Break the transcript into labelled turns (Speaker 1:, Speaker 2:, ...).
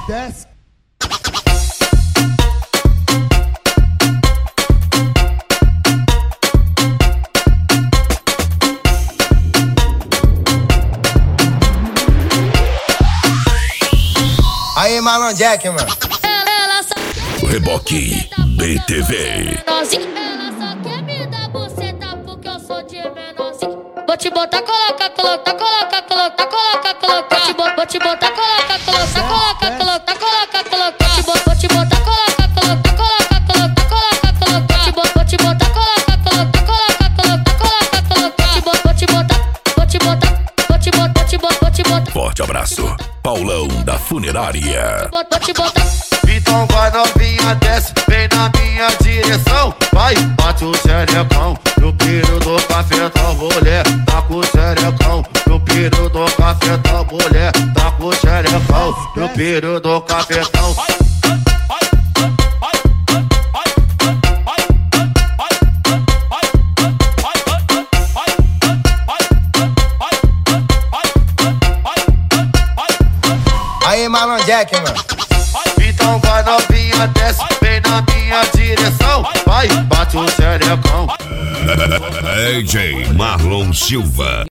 Speaker 1: desce.
Speaker 2: Aí, Marlon Jack, mano.
Speaker 3: Reboque BTV.
Speaker 4: Ela só quer me dar buceta porque eu sou de menorzinho. Vou te botar, coloca, coloca, coloca, coloca, coloca, coloca. Vou te botar, coloca, coloca, coloca, coloca, coloca, coloca. Vou te botar, coloca, coloca, coloca, coloca, coloca, coloca. Vou te botar, coloca, coloca, coloca, coloca, coloca, coloca. Vou te botar, vou te botar, vou te botar, vou te botar.
Speaker 3: Forte abraço, Paulão da Funerária.
Speaker 4: Vou te botar.
Speaker 5: Então vai novinha, desce, vem na minha direção. Vai, bate o xerecão no piro do cafetão. Mulher, tá com o xerecão no piro do cafetão. Mulher, tá com o xerecão no piro do cafetão.
Speaker 2: Aí, Marlon Jack, mano.
Speaker 5: Então vai novinha, desce, vem na minha direção. Vai, bate o xerecão.
Speaker 3: DJ Marlon Silva.